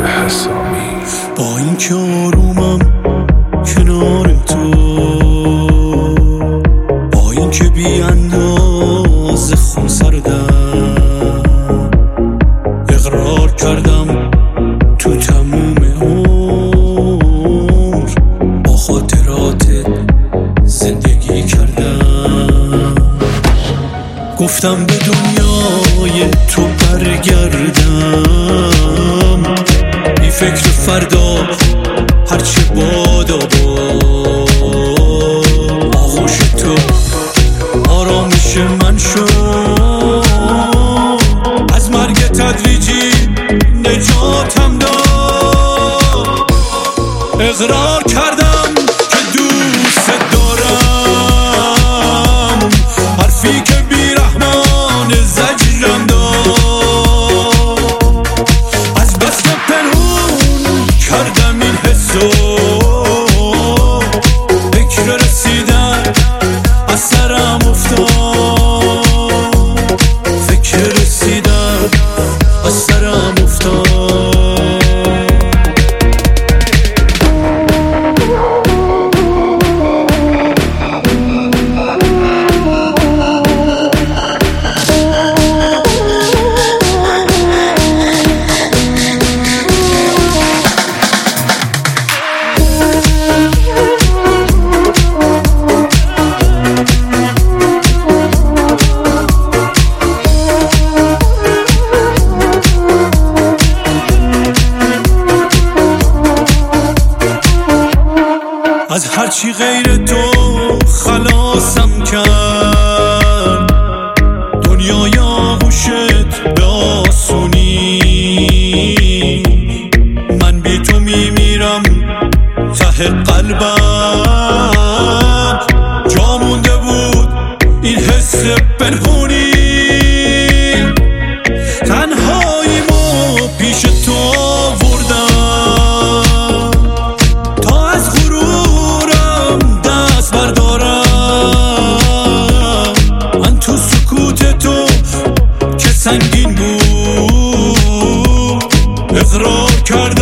حسامی. با این که آرومم کنار تو، با این که بی اندازه خون سردم، اقرار کردم تو تموم عمر با خاطرات زندگی کردم. گفتم به دنیای تو برگردم، بی فکر فردا هرچه بادا باد. آغوش تو آرامش من شد، از مرگ تدریجی نجاتم داد. اقرار کردم که دوست دارم، حرفی که بیرحمان زجرم داد. از بس که پنهون کردم این حسو، فکر رسیدن از سرم افتاد، فکر رسیدن از سرم افتاد. از هرچی غیر تو خلاصم کرد، دنیای آغوشت به آسونی. من بی تو میمیرم ته قلبم، جا مونده بود این حس پنهونی. تنهاییمو پیش تو آوردم تا از غرورم دست بردارم. من تو سکوت تو که سنگین بود اقرار کردم